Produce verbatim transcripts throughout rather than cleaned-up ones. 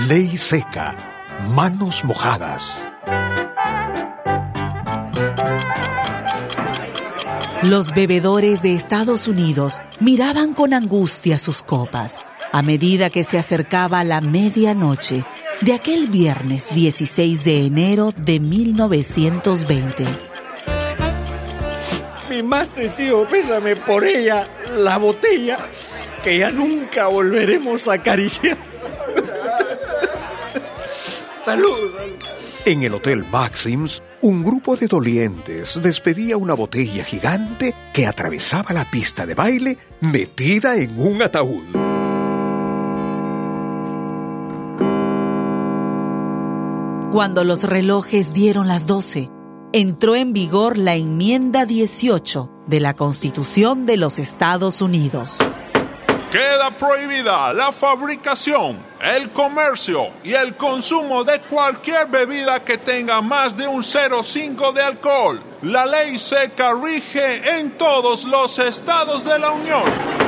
Ley seca, manos mojadas. Los bebedores de Estados Unidos miraban con angustia sus copas a medida que se acercaba la medianoche de aquel viernes dieciséis de enero de mil novecientos veinte. Mi más sentido pésame por ella, la botella, que ya nunca volveremos a acariciar. ¡Salud! En el Hotel Maxims, un grupo de dolientes despedía una botella gigante que atravesaba la pista de baile metida en un ataúd. Cuando los relojes dieron las doce, entró en vigor la enmienda dieciocho de la Constitución de los Estados Unidos. Queda prohibida la fabricación, el comercio y el consumo de cualquier bebida que tenga más de un cero punto cinco de alcohol. La ley seca rige en todos los estados de la Unión.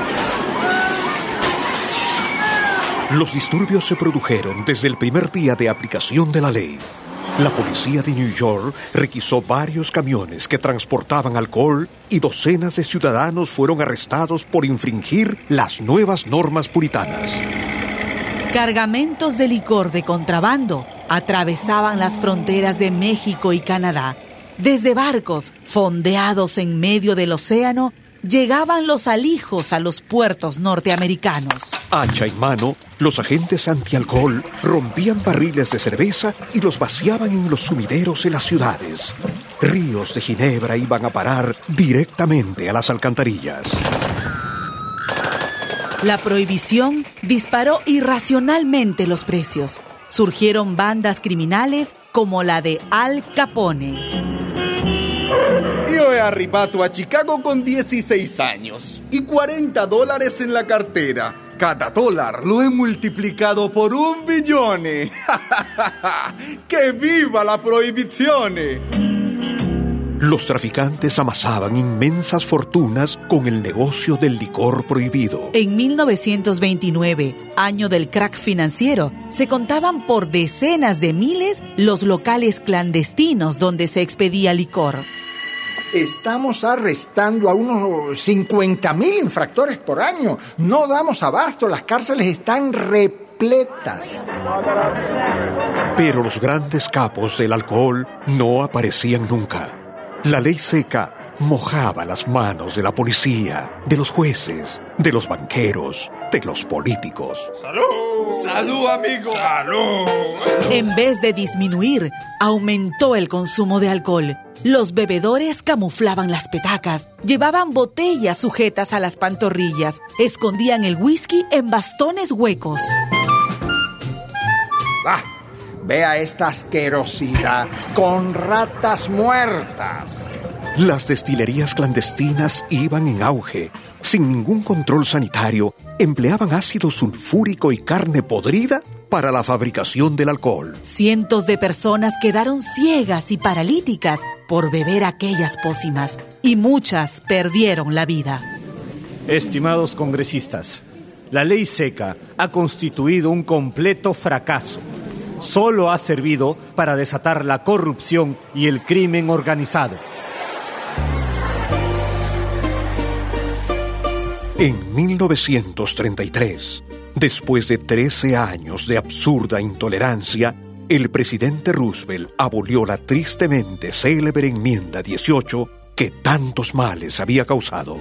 Los disturbios se produjeron desde el primer día de aplicación de la ley. La policía de New York requisó varios camiones que transportaban alcohol y docenas de ciudadanos fueron arrestados por infringir las nuevas normas puritanas. Cargamentos de licor de contrabando atravesaban las fronteras de México y Canadá. Desde barcos fondeados en medio del océano, llegaban los alijos a los puertos norteamericanos. Hacha en mano, los agentes antialcohol rompían barriles de cerveza y los vaciaban en los sumideros de las ciudades. Ríos de ginebra iban a parar directamente a las alcantarillas. La prohibición disparó irracionalmente los precios. Surgieron bandas criminales como la de Al Capone. Yo he arribado a Chicago con dieciséis años y cuarenta dólares en la cartera. Cada dólar lo he multiplicado por un billón. ¡Que viva la prohibición! Los traficantes amasaban inmensas fortunas con el negocio del licor prohibido. En mil novecientos veintinueve, año del crack financiero, se contaban por decenas de miles los locales clandestinos donde se expedía licor. Estamos arrestando a unos cincuenta mil infractores por año. No damos abasto, las cárceles están repletas. Pero los grandes capos del alcohol no aparecían nunca. La ley seca mojaba las manos de la policía, de los jueces, de los banqueros, de los políticos. ¡Salud! ¡Salud, amigo! ¡Salud! En vez de disminuir, aumentó el consumo de alcohol. Los bebedores camuflaban las petacas, llevaban botellas sujetas a las pantorrillas, escondían el whisky en bastones huecos. ¡Ah! Vea esta asquerosidad, con ratas muertas. Las destilerías clandestinas iban en auge. Sin ningún control sanitario, empleaban ácido sulfúrico y carne podrida para la fabricación del alcohol. Cientos de personas quedaron ciegas y paralíticas por beber aquellas pócimas, y muchas perdieron la vida. Estimados congresistas, la ley seca ha constituido un completo fracaso. Solo ha servido para desatar la corrupción y el crimen organizado. En mil novecientos treinta y tres, después de trece años de absurda intolerancia, el presidente Roosevelt abolió la tristemente célebre enmienda dieciocho que tantos males había causado.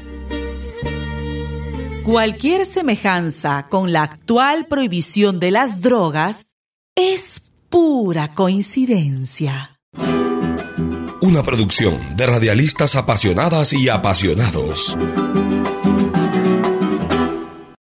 Cualquier semejanza con la actual prohibición de las drogas es pura coincidencia. Una producción de radialistas apasionadas y apasionados.